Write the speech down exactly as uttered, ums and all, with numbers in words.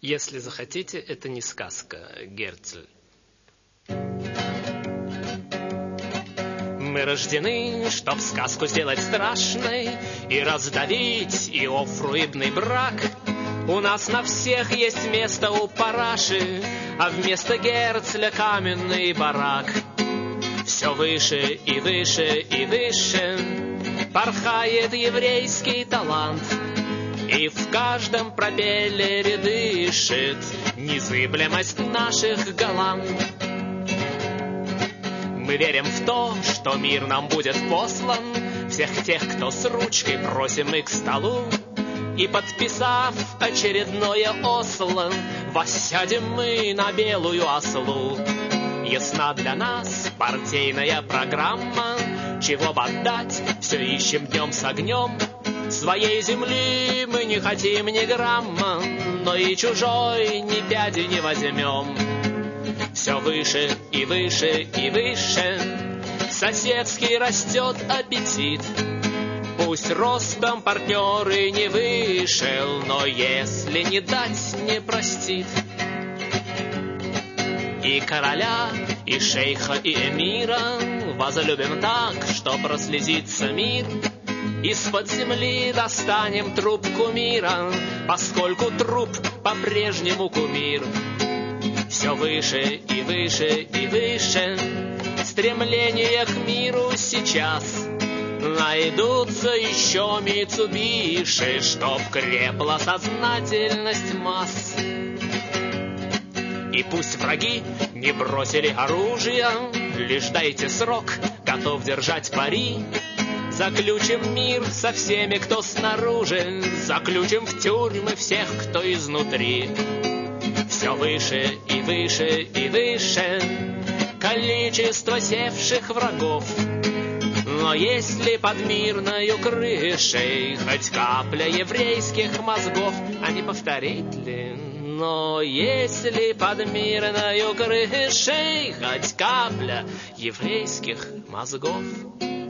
Если захотите, это не сказка. Герцль. Мы рождены, чтоб сказку сделать страшной и раздавить Иофру ибн Брак. У нас на всех есть место у параши, а вместо Герцля каменный барак. Все выше и выше и выше порхает еврейский талант, и в каждом пропеллере дышит незыблемость наших голланд. Мы верим в то, что мир нам будет послан. Всех тех, кто с ручкой, просим мы к столу. И, подписав очередное Осло, воссядем мы на белую ослу. Ясна для нас партийная программа. Чего бы отдать, все ищем днем с огнем. Своей земли мы не хотим ни грамма, но и чужой ни пяди не возьмем. Все выше и выше и выше соседский растет аппетит. Пусть ростом партнер и не вышел, но если не дать, не простит. И короля, и шейха, и эмира возлюбим так, что прослезится мир. Из-под земли достанем труп кумира, поскольку труп по-прежнему кумир. Все выше и выше и выше стремление к миру сейчас. Найдутся еще Митсубиши, чтоб крепла сознательность масс. И пусть враги не бросили оружие, лишь дайте срок, готов держать пари. Заключим мир со всеми, кто снаружи, заключим в тюрьмы всех, кто изнутри. Все выше и выше и выше количество севших врагов. Но если под мирною крышей хоть капля еврейских мозгов, а не повторить ли? Но если под мирною крышей хоть капля еврейских мозгов.